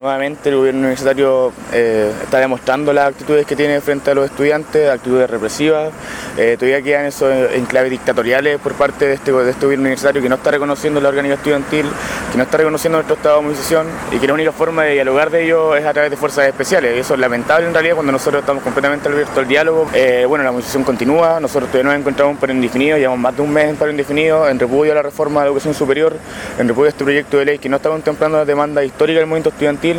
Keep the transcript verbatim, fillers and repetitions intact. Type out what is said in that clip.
Nuevamente el gobierno universitario eh, está demostrando las actitudes que tiene frente a los estudiantes, actitudes represivas. Eh, todavía quedan esos enclaves dictatoriales por parte de este, de este gobierno universitario que no está reconociendo la organización estudiantil, que no está reconociendo nuestro estado de movilización y que la única forma de dialogar de ello es a través de fuerzas especiales. Y eso es lamentable en realidad cuando nosotros estamos completamente abiertos al diálogo. Eh, bueno, la movilización continúa, nosotros todavía nos encontramos en paro indefinido, llevamos más de un mes en paro indefinido, en repudio a la reforma de la educación superior, en repudio a este proyecto de ley que no está contemplando las demandas históricas del movimiento estudiantil.